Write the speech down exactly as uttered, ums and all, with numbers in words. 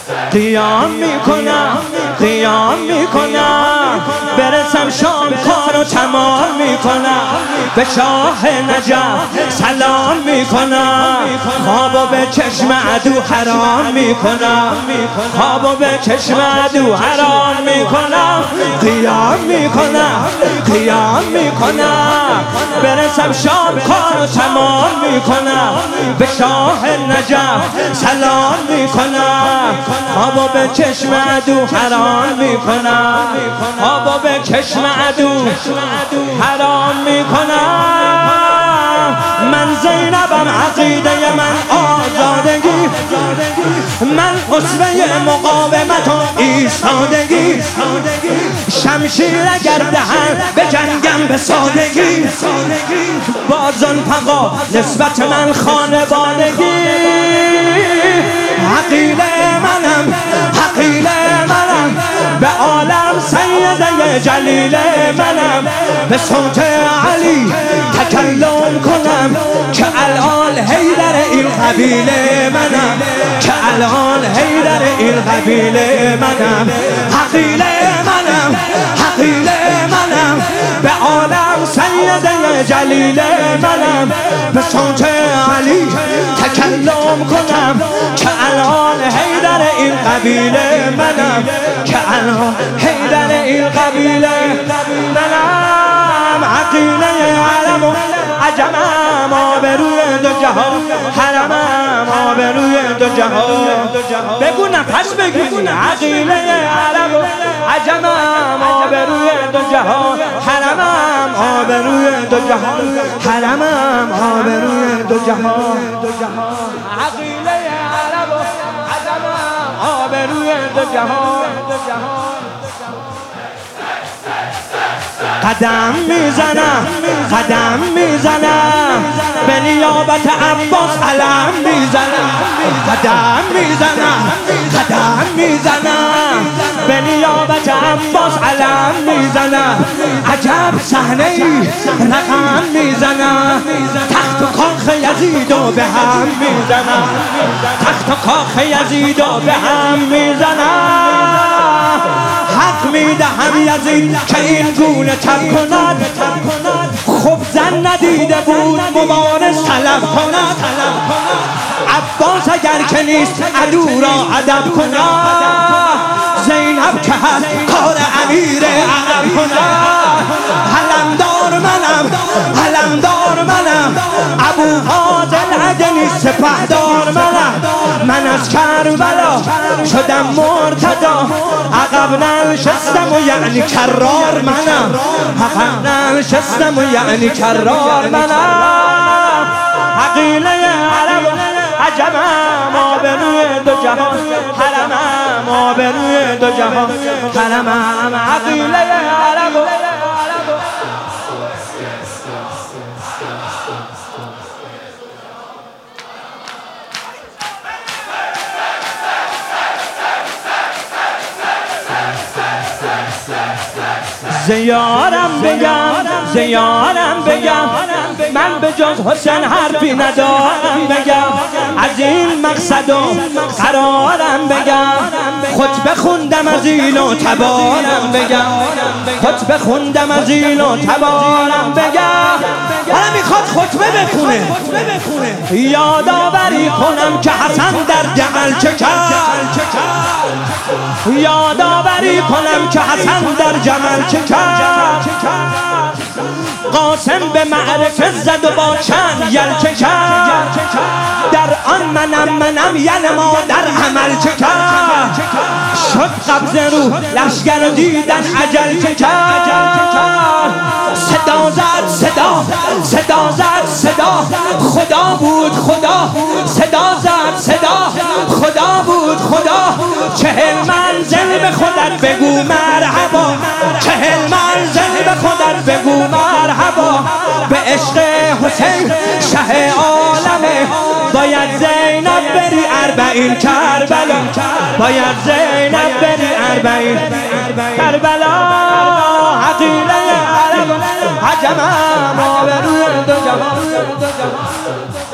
قیام میکنم قیام میکنم برسم شام کارو تمام میکنم به شاه نجف سلام میکنم خوابو به چشم عدو حرام میکنم خوابو به چشم عدو حرام میکنم قیام میکنم قیام میکنم برسم شام کارو تمام میکنم به شاه نجف سلام میکنم خوابو به چشم عدو حرام میکنم خوابو به چشم عدو حرام میکنم من زینبم عقیده من آزادگی من اسوه مقاومت و ایستادگی شمشیر اگر دهن به جنگم به سادگی با زلفقا نسبت من خانوادگی حقیله منم حقیله منم به عالم سیده جلیل منم به صوت علی تکلم کنم که الان حیدر این قبیله منم که الان حیدر این قبیله منم حقیله منم حقیله منم به عالم سیده جلیل منم به صوت علی تکلم کنم که الان حیدر این قبیله منم که الان حیدر این قبیله منم عقیله عرب و عجمم آبروی دو جهان حرمم آبروی دو جهان بگو نفس بگیر عقیله عرب و عجمم آبروی دو جهان حرمم آبروی دو جهان حرمم آبروی دو جهان عقیله عرب و عجمم آبروی دو جهان قدم میزنم قدم میزنم به نیابت عباس علم میزنم قدم میزنم قدم میزنم به نیابت عباس علم میزنم عجب صحنه ای رقم میزنم تخت و کاخ یزیدو به هم میزنم تخت و کاخ یزیدو به هم میزنم حق میدهم یزید که این گونه تب کند خب زن ندیده بود مبارز طلب کند عباس اگر که نیست عدو را ادب کند زینب که هست کار امیر عرب کند علمدار منم علمدار منم ابو فاضل اگه نیست سپهدار منم من از کربلا شدم مرتضی عقب ننشستم و یعنی کرار منم عقب ننشستم و یعنی کرار منم عقیله عرب عجمم آبروی دو جهان حرمم آبروی دو جهان حرمم عقیله عرب زیارم بگم زیارم بگم من به جز حسین حرفی ندارم بگم از این مقصد و قرارم بگم خطبه خوندم از این و تبارم بگم خطبه خوندم از این و تبارم بگم حالا میخواد خطبه بخونه یادآوری کنم که حسن در جمل چه کرد یادآوری کنم که حسن در جمل چه کرد قاسم به معرکه زد و با چند یلچه کرد در آن منم منم یل ما در عمل چه کرد شد قبض روح لشگر دیدن عجل چه کرد صدا زد صدا صدا زد صدا خدا بود خدا صدا زد صدا خدا بود خدا چهل منزل به خودت بگو مرحبا چهل منزل به خودت بگو مرحبا به عشق حسین شه عالمه باید زینب بری اربعین کربلا باید زینب بری اربعین کربلا عقیله عرب عجمم آبروی دو جهان